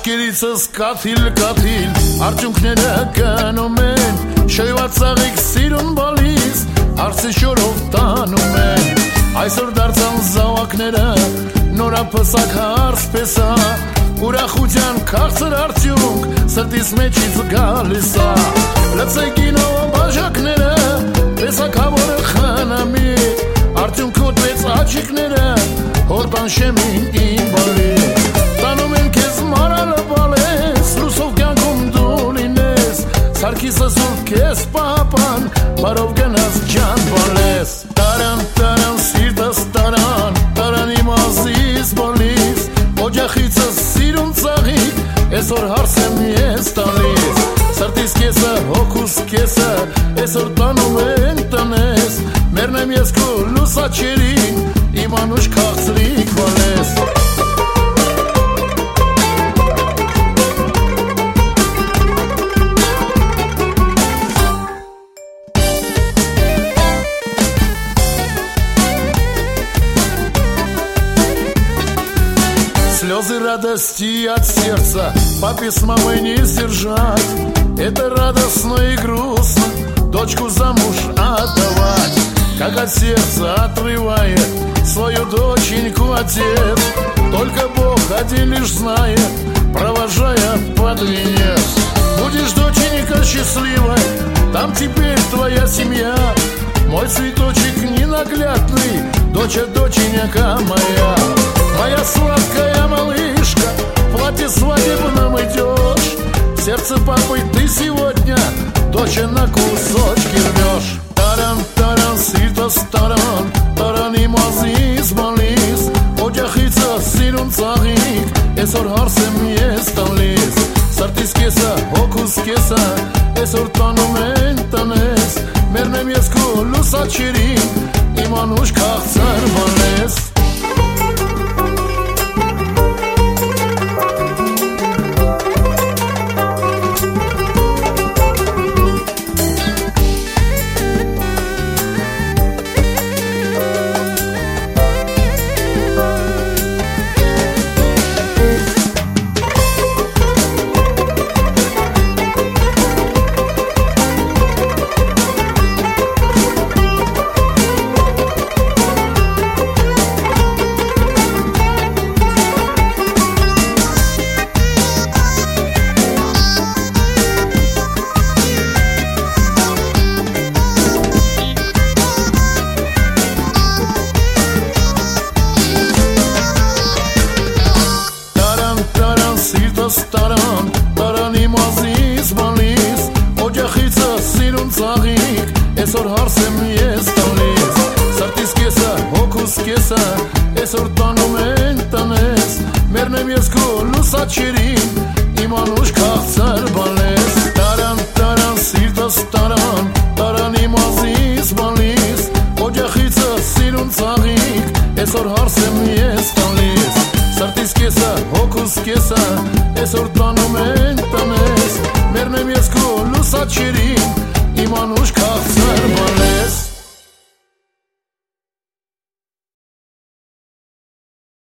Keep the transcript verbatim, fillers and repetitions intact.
Աչքերիցս կաթիլ կաթիլ Արջունքները կնում են Շոյված աղիք սիրուն բալիս Արցի շորով տանում են Այսօր դարձան զավակները Նորապսակ հարս պեսա Ուրախության քաղցր արդյունք Սրտիս մեջից գալիս ա Լծեգինով բաժակները Պեսակավորը խանամիտ Արդյունք հոտվեց աչիկները Հորտան շեմին իմ բալի Տանում են կեզ մարալը բալես Լուսով կյանքում դու լինես Սարքիսը սուրդ կեզ պապան Բարով գնաս ջան բալես Տարան, տարան, սիրտս տարան Տարան իմ ազիզ բալիս Օջախիցս սիրուն ծաղիկ Այսօր հարսեմ ես տալիս Սրտիս կեսը, հոգուս կեսը Այսօր տանում են տնես Մերնեմ ես քո լուսաչերին Իմ անուշ քաղցրիկ բալես Слезы радости от сердца Папе с мамой не сдержать Это радостно и грустно Дочку замуж отдавать Как от сердца отрывает Свою доченьку отец Только Бог один лишь знает Провожая под венец Будешь, доченька, счастливой Там теперь твоя семья Мой цветочек ненаглядный Доча, доченька моя Моя сладкая малышка В платье свадебном идешь Сердце папы ты сегодня Доча на кусочки рвешь Տարան, տարան, սիրտս տարան Տարան իմ ազիզ բալիս Օջախիցը սիրուն ծաղիկ Այսօր հարսեմ ես տալիս Սրտիս կեսը, հոգուս կեսը Այսօր տանում են տնես Մերնեմ ես քո լուսաչերին Իմ անուշ քաղցր բալես Տարան, տարան իմ ազիզ բալիս Օջախիցը սիրուն ծաղիկ Այսօր հարսեմ ես տալիս Սրտիս կեսը, հոգուս կեսը Այսօր տանում են տնես Մերնեմ ես քո լուսաչերին Իմ անուշ քաղցր բալես Տարան, տարան, սիրտս տարան Տարան իմ ազիզ բալիս Օջախիցը սիրուն ծաղիկ Այսօր հարսեմ ես տալիս Սրտիս կեսը, հոգուս կեսը Այսօր տանում են տնես Մերնեմ ես քո լուսաչերին